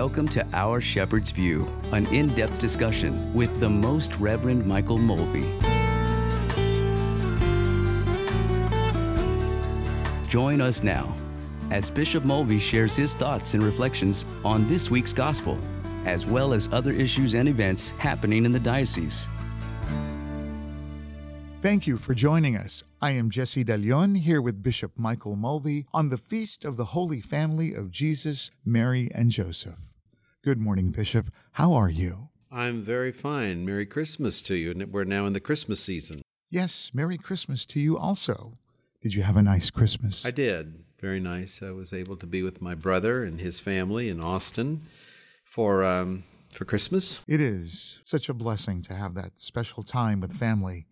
Welcome to Our Shepherd's View, an in-depth discussion with the Most Reverend Michael Mulvey. Join us now as Bishop Mulvey shares his thoughts and reflections on this week's gospel, as well as other issues and events happening in the diocese. Thank you for joining us. I am Jesse De Leon here with Bishop Michael Mulvey on the Feast of the Holy Family of Jesus, Mary, and Joseph. Good morning, Bishop. How are you? I'm very fine. Merry Christmas to you. And we're now in the Christmas season. Yes, Merry Christmas to you also. Did you have a nice Christmas? I did. Very nice. I was able to be with my brother and his family in Austin for Christmas. It is such a blessing to have that special time with family.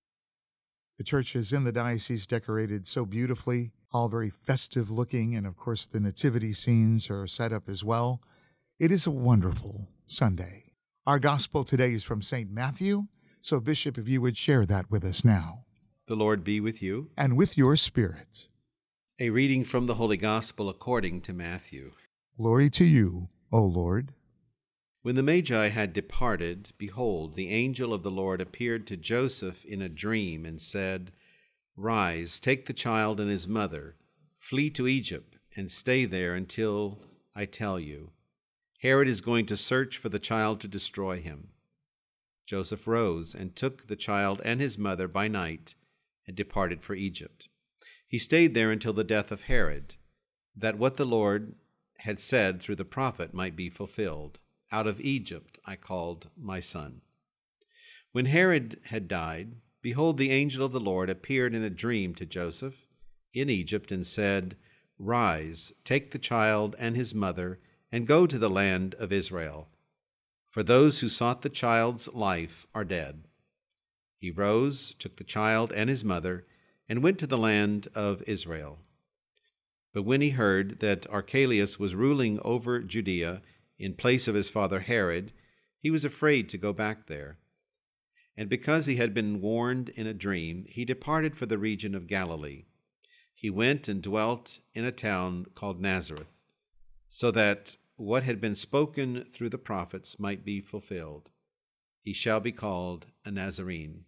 The church is in the diocese decorated so beautifully, all very festive looking, and of course the nativity scenes are set up as well. It is a wonderful Sunday. Our gospel today is from St. Matthew, so Bishop, if you would share that with us now. The Lord be with you. And with your spirit. A reading from the Holy Gospel according to Matthew. Glory to you, O Lord. When the Magi had departed, behold, the angel of the Lord appeared to Joseph in a dream and said, "Rise, take the child and his mother, flee to Egypt, and stay there until I tell you. Herod is going to search for the child to destroy him." Joseph rose and took the child and his mother by night and departed for Egypt. He stayed there until the death of Herod, that what the Lord had said through the prophet might be fulfilled. "Out of Egypt I called my son." When Herod had died, behold, the angel of the Lord appeared in a dream to Joseph in Egypt and said, "Rise, take the child and his mother, and go to the land of Israel. For those who sought the child's life are dead." He rose, took the child and his mother, and went to the land of Israel. But when he heard that Archelaus was ruling over Judea in place of his father Herod, he was afraid to go back there. And because he had been warned in a dream, he departed for the region of Galilee. He went and dwelt in a town called Nazareth, so that what had been spoken through the prophets might be fulfilled. He shall be called a Nazarene.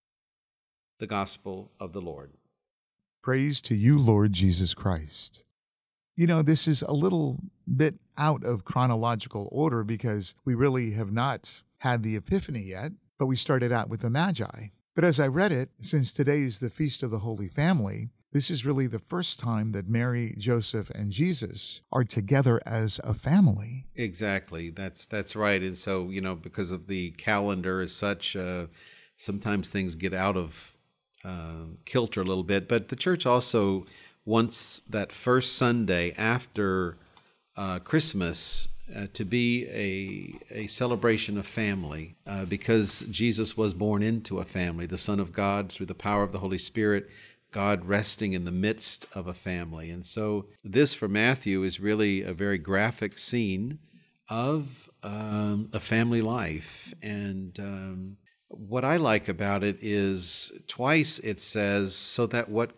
The Gospel of the Lord. Praise to you, Lord Jesus Christ. You know, this is a little bit out of chronological order because we really have not had the Epiphany yet, but we started out with the Magi. But as I read it, since today is the Feast of the Holy Family, this is really the first time that Mary, Joseph, and Jesus are together as a family. Exactly. That's right. And so, because of the calendar as such, sometimes things get out of kilter a little bit. But the church also wants that first Sunday after Christmas to be a celebration of family, because Jesus was born into a family, the Son of God, through the power of the Holy Spirit, God resting in the midst of a family. And so this for Matthew is really a very graphic scene of a family life. And what I like about it is twice it says, so that what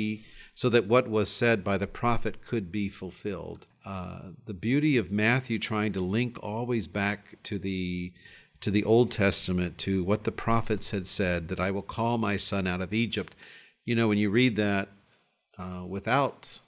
was said by the prophet could be fulfilled. The beauty of Matthew trying to link always back to the Old Testament, to what the prophets had said, that I will call my son out of Egypt. When you read that without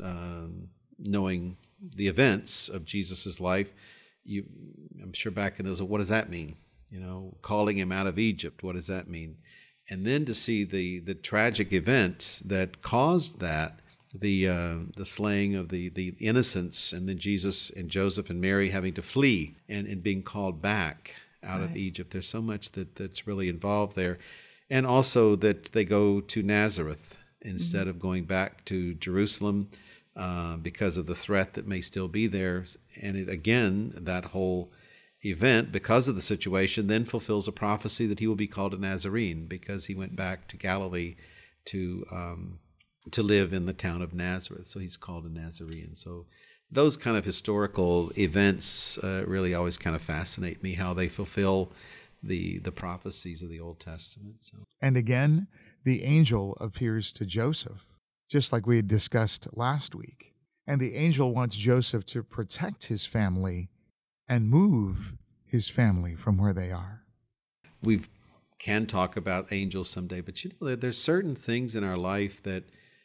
knowing the events of Jesus' life, I'm sure back in those, what does that mean? Calling him out of Egypt, what does that mean? And then to see the tragic event that caused that, the slaying of the innocents, and then Jesus and Joseph and Mary having to flee and being called back out of Egypt. There's so much that's really involved there. And also that they go to Nazareth instead of going back to Jerusalem because of the threat that may still be there. And that whole event, because of the situation, then fulfills a prophecy that he will be called a Nazarene, because he went back to Galilee to live in the town of Nazareth. So he's called a Nazarene. So those kind of historical events really always kind of fascinate me, how they fulfill the prophecies of the Old Testament. So. And again, the angel appears to Joseph, just like we had discussed last week. And the angel wants Joseph to protect his family and move his family from where they are. We can talk about angels someday, but there's certain things in our life that,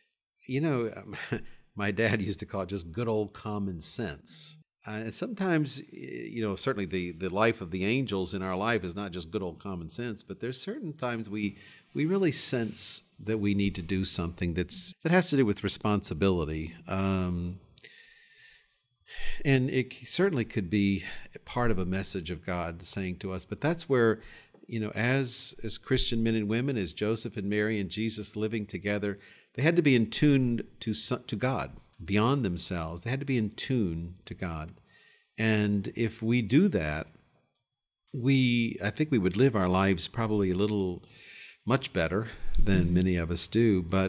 my dad used to call it just good old common sense. And sometimes, certainly the life of the angels in our life is not just good old common sense, but there's certain times we really sense that we need to do something that has to do with responsibility. And it certainly could be part of a message of God saying to us, but that's where, as Christian men and women, as Joseph and Mary and Jesus living together, they had to be in tune to God, beyond themselves. They had to be in tune to God. And if we do that, I think we would live our lives probably much better than many of us do. But,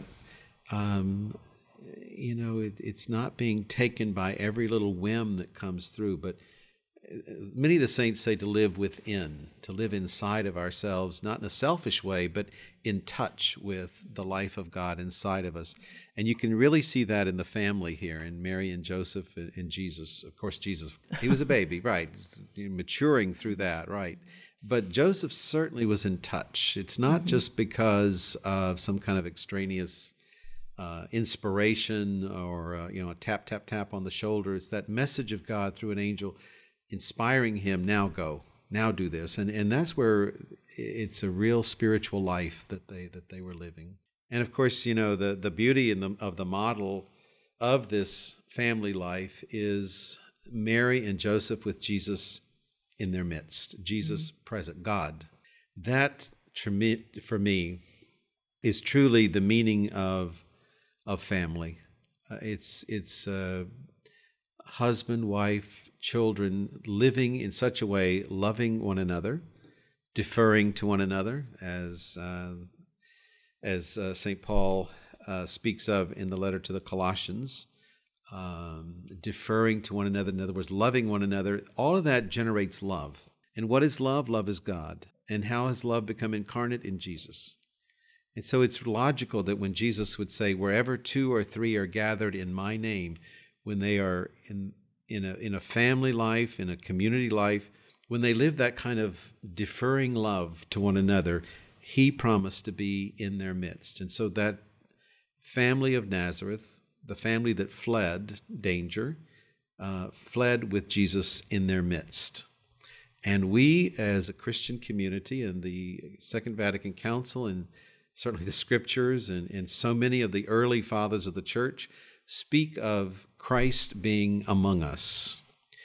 it's not being taken by every little whim that comes through. But many of the saints say to live within, to live inside of ourselves, not in a selfish way, but in touch with the life of God inside of us. And you can really see that in the family here, in Mary and Joseph and Jesus. Of course, Jesus, he was a baby, right, maturing through that, right. But Joseph certainly was in touch. It's not just because of some kind of extraneous inspiration or, a tap, tap, tap on the shoulder. It's that message of God through an angel inspiring him, now go, now do this. And that's where it's a real spiritual life that they were living. And of course, the beauty of the model of this family life is Mary and Joseph with Jesus in their midst, Jesus present, God. That, for me, is truly the meaning of family. It's husband, wife, children living in such a way, loving one another, deferring to one another, as St. Paul speaks of in the letter to the Colossians, deferring to one another, in other words, loving one another. All of that generates love. And what is love? Love is God. And how has love become incarnate? In Jesus. And so it's logical that when Jesus would say, wherever 2 or 3 are gathered in my name, when they are in a family life, in a community life, when they live that kind of deferring love to one another, he promised to be in their midst. And so that family of Nazareth, the family that fled danger, fled with Jesus in their midst. And we, as a Christian community, and the Second Vatican Council, and certainly the Scriptures, and so many of the early fathers of the Church, speak of Christ being among us.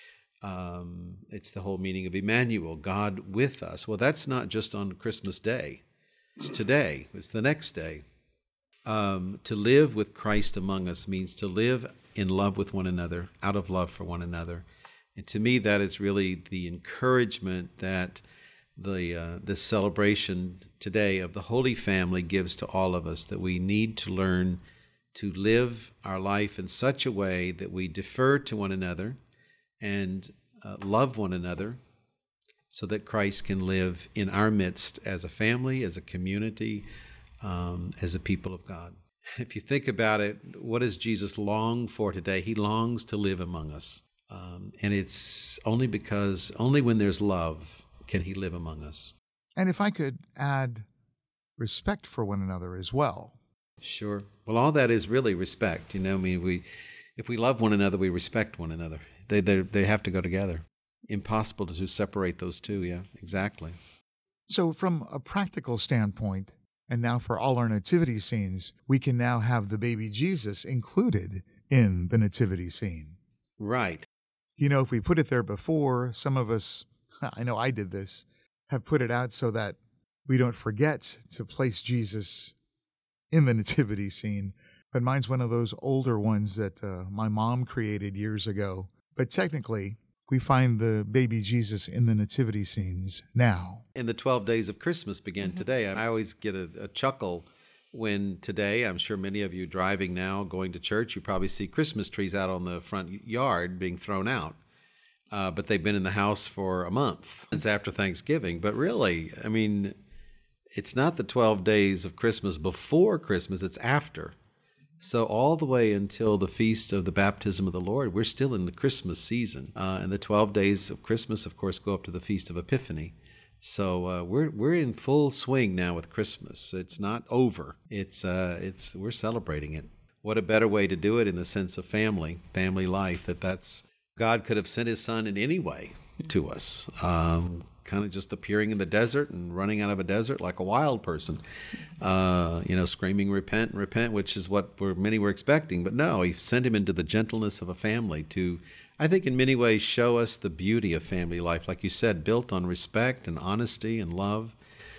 It's the whole meaning of Emmanuel, God with us. Well, that's not just on Christmas Day. It's today. It's the next day. To live with Christ among us means to live in love with one another, out of love for one another. And to me, that is really the encouragement that this celebration today of the Holy Family gives to all of us, that we need to learn to live our life in such a way that we defer to one another and love one another, so that Christ can live in our midst as a family, as a community, as a people of God. If you think about it, what does Jesus long for today? He longs to live among us. And it's only when there's love can he live among us. And if I could add respect for one another as well. Sure. Well, all that is really respect. If we love one another, we respect one another. They have to go together. Impossible to separate those two. Yeah, exactly. So from a practical standpoint, and now for all our nativity scenes, we can now have the baby Jesus included in the nativity scene. Right. If we put it there before, some of us, I know I did this, have put it out so that we don't forget to place Jesus in the nativity scene. But mine's one of those older ones that my mom created years ago. But technically, we find the baby Jesus in the nativity scenes now. And the 12 days of Christmas begin today. I always get a chuckle when today, I'm sure many of you driving now, going to church, you probably see Christmas trees out on the front yard being thrown out. But they've been in the house for a month since after Thanksgiving. But really, it's not the 12 days of Christmas before Christmas, it's after. So all the way until the feast of the baptism of the Lord, we're still in the Christmas season. And the 12 days of Christmas, of course, go up to the Feast of Epiphany. So we're in full swing now with Christmas. It's not over. We're celebrating it. What a better way to do it in the sense of family life, that's God could have sent his son in any way to us. Kind of just appearing in the desert and running out of a desert like a wild person, screaming, repent, repent, which is what many were expecting. But no, he sent him into the gentleness of a family to, I think, in many ways show us the beauty of family life, like you said, built on respect and honesty and love.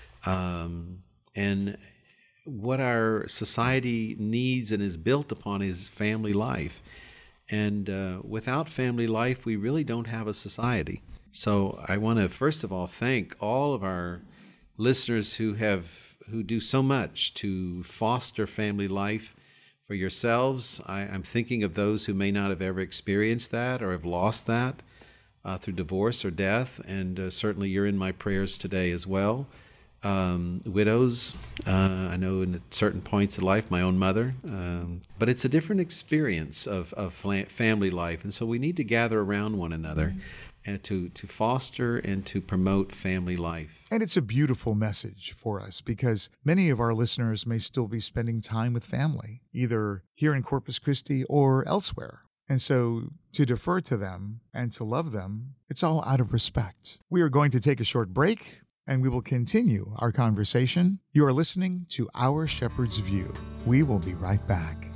And what our society needs and is built upon is family life. And without family life, we really don't have a society. So I want to, first of all, thank all of our listeners who do so much to foster family life for yourselves. I'm thinking of those who may not have ever experienced that or have lost that through divorce or death, and certainly you're in my prayers today as well. Widows, I know in certain points of life, my own mother, but it's a different experience of family life, and so we need to gather around one another and to foster and to promote family life. And it's a beautiful message for us because many of our listeners may still be spending time with family, either here in Corpus Christi or elsewhere. And so to defer to them and to love them, it's all out of respect. We are going to take a short break, and we will continue our conversation. You are listening to Our Shepherd's View. We will be right back.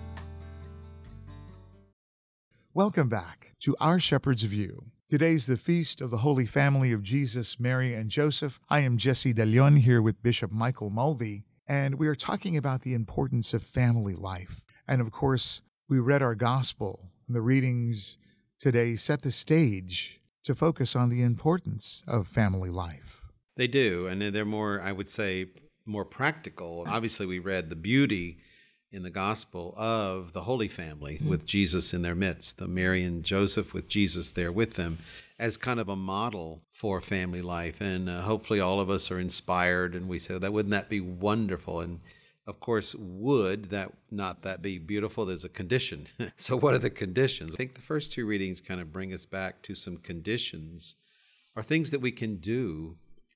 Welcome back to Our Shepherd's View. Today's the Feast of the Holy Family of Jesus, Mary, and Joseph. I am Jesse De Leon here with Bishop Michael Mulvey, and we are talking about the importance of family life. And of course, we read our gospel, and the readings today set the stage to focus on the importance of family life. They do, and they're more, I would say, more practical. Obviously, we read the beauty in the gospel of the Holy Family with Jesus in their midst, the Mary and Joseph with Jesus there with them as kind of a model for family life. And hopefully all of us are inspired, and we say, wouldn't that be wonderful? And of course, would that not be beautiful? There's a condition. So what are the conditions? I think the first two readings kind of bring us back to some conditions or things that we can do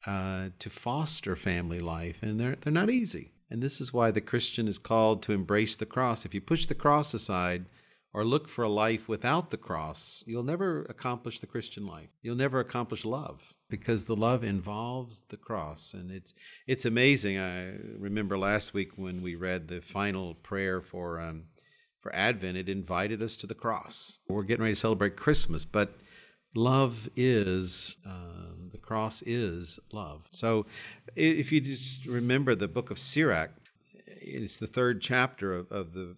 to foster family life, and they're not easy. And this is why the Christian is called to embrace the cross. If you push the cross aside or look for a life without the cross, you'll never accomplish the Christian life. You'll never accomplish love, because the love involves the cross. And it's amazing. I remember last week when we read the final prayer for Advent, it invited us to the cross. We're getting ready to celebrate Christmas, but love is, the cross is love. So if you just remember the book of Sirach, it's the third chapter of the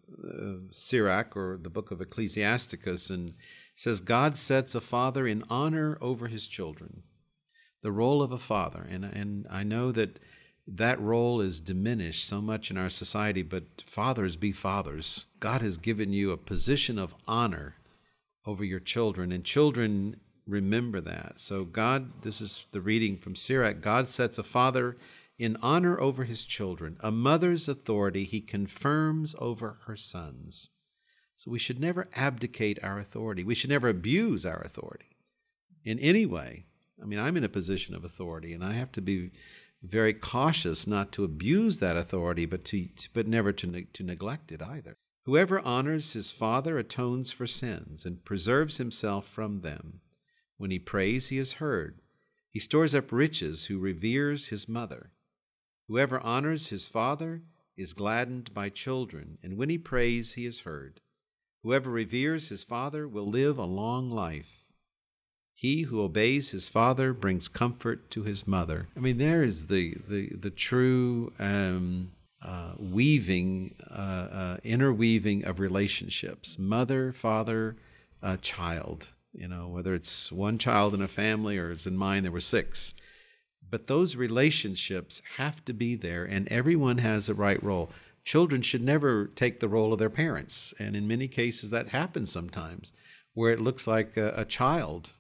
Sirach, or the book of Ecclesiasticus, and it says, God sets a father in honor over his children, the role of a father. And I know that role is diminished so much in our society, but fathers be fathers. God has given you a position of honor over your children, and children remember that. So this is the reading from Sirach, God sets a father in honor over his children. A mother's authority he confirms over her sons. So we should never abdicate our authority. We should never abuse our authority in any way. I mean, I'm in a position of authority, and I have to be very cautious not to abuse that authority, but never to neglect it either. Whoever honors his father atones for sins and preserves himself from them. When he prays, he is heard. He stores up riches who reveres his mother. Whoever honors his father is gladdened by children, and when he prays, he is heard. Whoever reveres his father will live a long life. He who obeys his father brings comfort to his mother. I mean, there is the true interweaving of relationships, mother, father, child, whether it's one child in a family or as in mine, there were 6. But those relationships have to be there, and everyone has a right role. Children should never take the role of their parents, and in many cases that happens sometimes, where it looks like a child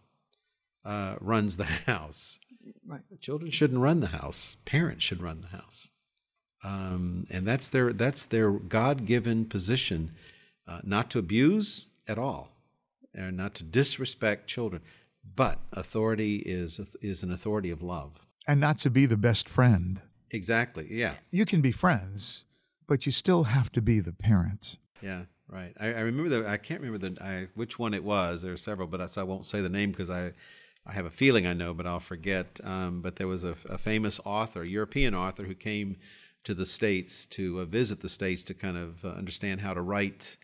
runs the house. Right. Children shouldn't run the house. Parents should run the house. And that's their God-given position, not to abuse at all, and not to disrespect children. But authority is an authority of love. And not to be the best friend. Exactly, yeah. You can be friends, but you still have to be the parent. Yeah, right. I remember I can't remember which one it was. There are several, but I won't say the name because I have a feeling I know, but I'll forget. But there was a famous author, a European author, who came to the States to visit the States to kind of understand how to write,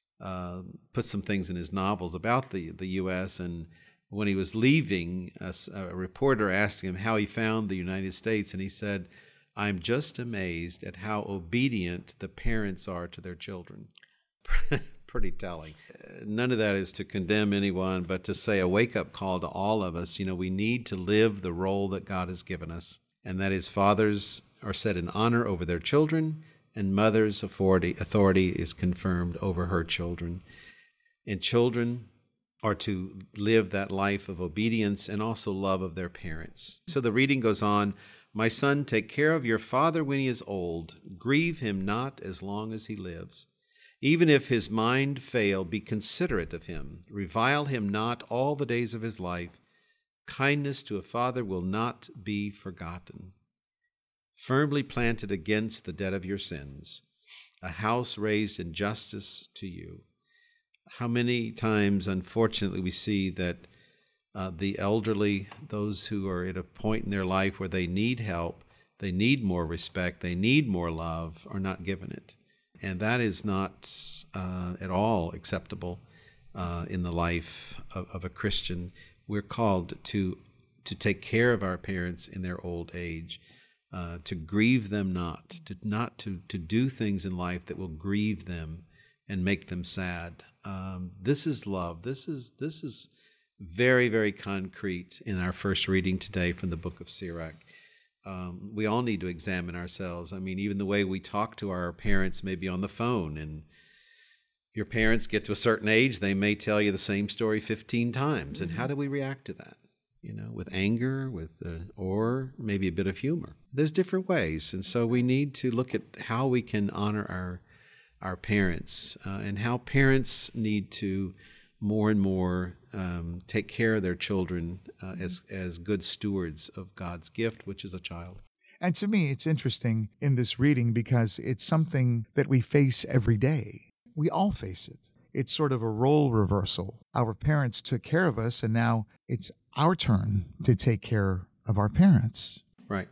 put some things in his novels about the U.S., and when he was leaving, a reporter asked him how he found the United States, and he said, "I'm just amazed at how obedient the parents are to their children." Pretty telling. None of that is to condemn anyone, but to say a wake-up call to all of us. We need to live the role that God has given us, and that is fathers are set in honor over their children, and mothers' authority is confirmed over her children. And children are to live that life of obedience and also love of their parents. So the reading goes on, "My son, take care of your father when he is old. Grieve him not as long as he lives. Even if his mind fail, be considerate of him. Revile him not all the days of his life. Kindness to a father will not be forgotten. Firmly planted against the debt of your sins, a house raised in justice to you." How many times, unfortunately, we see that the elderly, those who are at a point in their life where they need help, they need more respect, they need more love, are not given it. And that is not at all acceptable in the life of a Christian. We're called to take care of our parents in their old age, to grieve them not to do things in life that will grieve them and make them sad. This is love. This is very, very concrete in our first reading today from the book of Sirach. We all need to examine ourselves. I mean, even the way we talk to our parents may be on the phone, and your parents get to a certain age, they may tell you the same story 15 times. And how do we react to that? With anger, or maybe a bit of humor. There's different ways. And so we need to look at how we can honor our parents, and how parents need to more and more take care of their children as good stewards of God's gift, which is a child. And to me, it's interesting in this reading because it's something that we face every day. We all face it. It's sort of a role reversal. Our parents took care of us, and now it's our turn to take care of our parents. Right.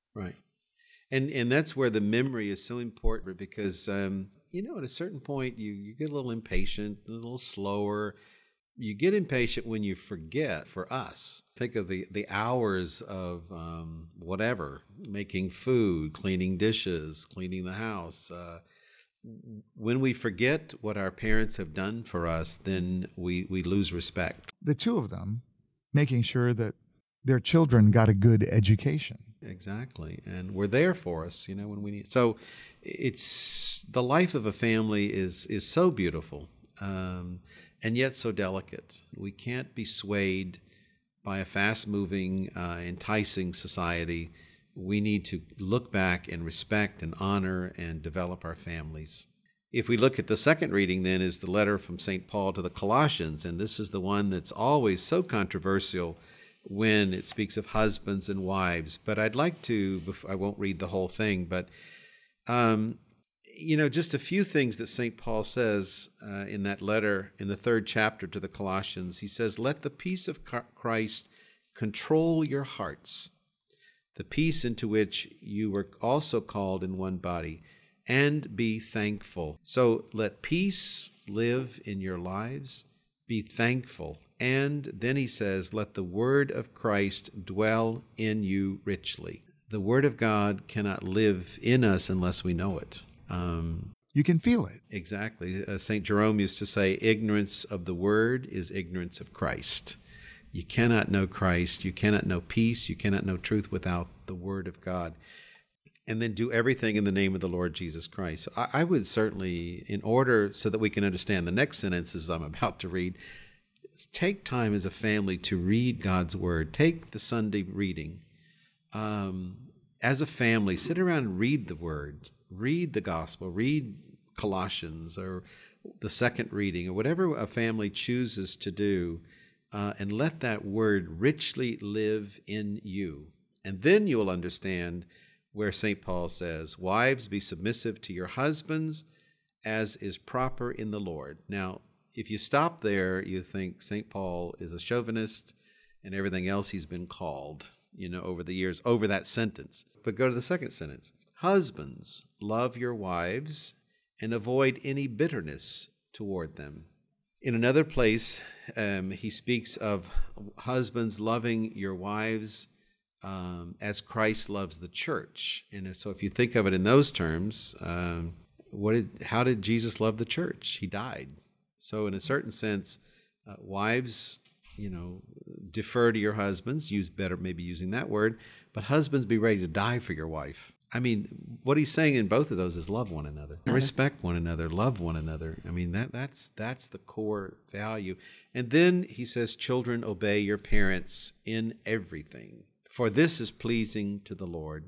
And that's where the memory is so important, because, at a certain point, you get a little impatient, a little slower. You get impatient when you forget. For us, think of the hours of whatever, making food, cleaning dishes, cleaning the house. When we forget what our parents have done for us, then we lose respect. The two of them making sure that their children got a good education. Exactly. And we're there for us, when we need. So it's the life of a family is so beautiful, and yet so delicate. We can't be swayed by a fast-moving, enticing society. We need to look back and respect and honor and develop our families. If we look at the second reading, then, is the letter from St. Paul to the Colossians, and this is the one that's always so controversial when it speaks of husbands and wives. But I'd like to, I won't read the whole thing, but, just a few things that St. Paul says in that letter, in the 3rd chapter to the Colossians. He says, "Let the peace of Christ control your hearts, the peace into which you were also called in one body, and be thankful." So let peace live in your lives. Be thankful. And then he says, let the word of Christ dwell in you richly. The word of God cannot live in us unless we know it. You can feel it. Exactly. St. Jerome used to say, ignorance of the word is ignorance of Christ. You cannot know Christ, you cannot know peace, you cannot know truth without the word of God. And then do everything in the name of the Lord Jesus Christ. So I would certainly, in order so that we can understand the next sentences I'm about to read, take time as a family to read God's word. Take the Sunday reading, and as a family, sit around and read the Word, read the Gospel, read Colossians or the second reading or whatever a family chooses to do, and let that Word richly live in you. And then you will understand where St. Paul says, "Wives, be submissive to your husbands as is proper in the Lord." Now, if you stop there, you think St. Paul is a chauvinist and everything else he's been called, over the years, over that sentence. But go to the second sentence. "Husbands, love your wives and avoid any bitterness toward them." In another place, he speaks of husbands loving your wives as Christ loves the church. And so if you think of it in those terms, how did Jesus love the church? He died. So in a certain sense, wives, defer to your husbands, maybe using that word, but husbands, be ready to die for your wife. I mean, what he's saying in both of those is love one another, respect one another, love one another. I mean, that's the core value. And then he says, "Children, obey your parents in everything, for this is pleasing to the Lord."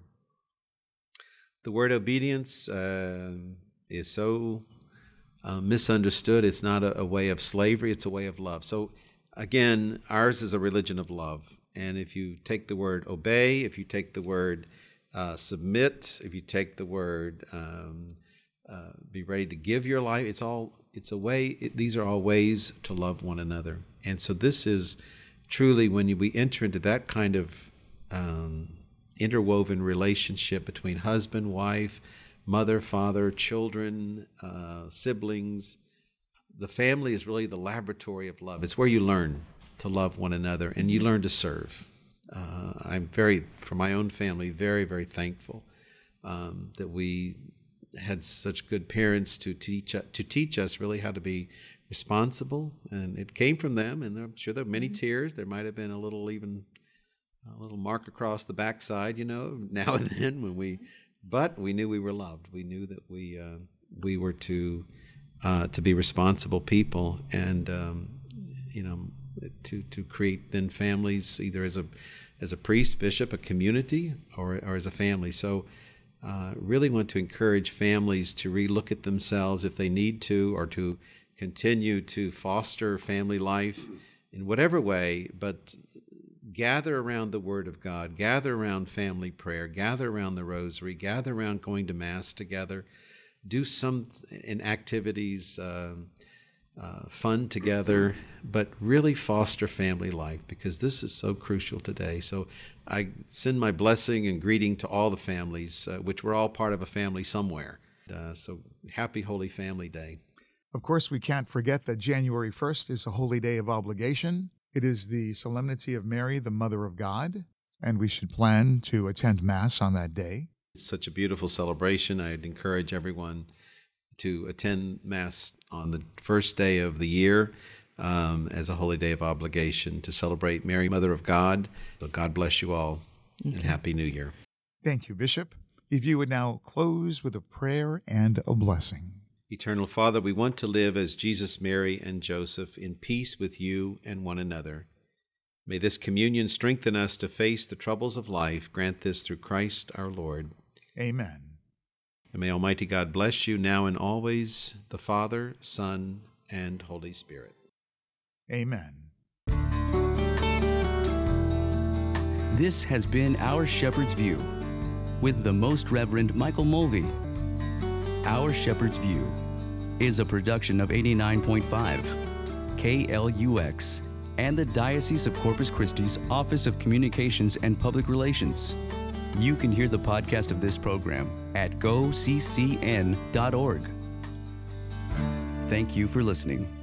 The word obedience is so misunderstood. It's not a way of slavery, it's a way of love. So again, ours is a religion of love. And if you take the word obey, if you take the word submit, if you take the word be ready to give your life, these are all ways to love one another. And so this is truly, when we enter into that kind of interwoven relationship between husband, wife, mother, father, children, siblings, the family is really the laboratory of love. It's where you learn to love one another and you learn to serve. I'm for my own family, very, very thankful that we had such good parents to teach us really how to be responsible. And it came from them, and I'm sure there were many tears. There might have been a little mark across the backside, now and then but we knew we were loved. We knew that we were to be responsible people, and to create then families, either as a priest, bishop, a community, or as a family. So really want to encourage families to relook at themselves if they need to, or to continue to foster family life in whatever way, but gather around the Word of God, gather around family prayer, gather around the rosary, gather around going to Mass together, do some in activities, fun together, but really foster family life, because this is so crucial today. So I send my blessing and greeting to all the families, which we're all part of a family somewhere. So happy Holy Family Day. Of course, we can't forget that January 1st is a holy day of obligation. It is the Solemnity of Mary, the Mother of God, and we should plan to attend Mass on that day. It's such a beautiful celebration. I'd encourage everyone to attend Mass on the first day of the year as a holy day of obligation to celebrate Mary, Mother of God. So God bless you all, and Happy New Year. Thank you, Bishop. If you would now close with a prayer and a blessing. Eternal Father, we want to live as Jesus, Mary, and Joseph in peace with you and one another. May this communion strengthen us to face the troubles of life. Grant this through Christ our Lord. Amen. And may Almighty God bless you now and always, the Father, Son, and Holy Spirit. Amen. This has been Our Shepherd's View with the Most Reverend Michael Mulvey. Our Shepherd's View is a production of 89.5 KLUX and the Diocese of Corpus Christi's Office of Communications and Public Relations. You can hear the podcast of this program at goccn.org. Thank you for listening.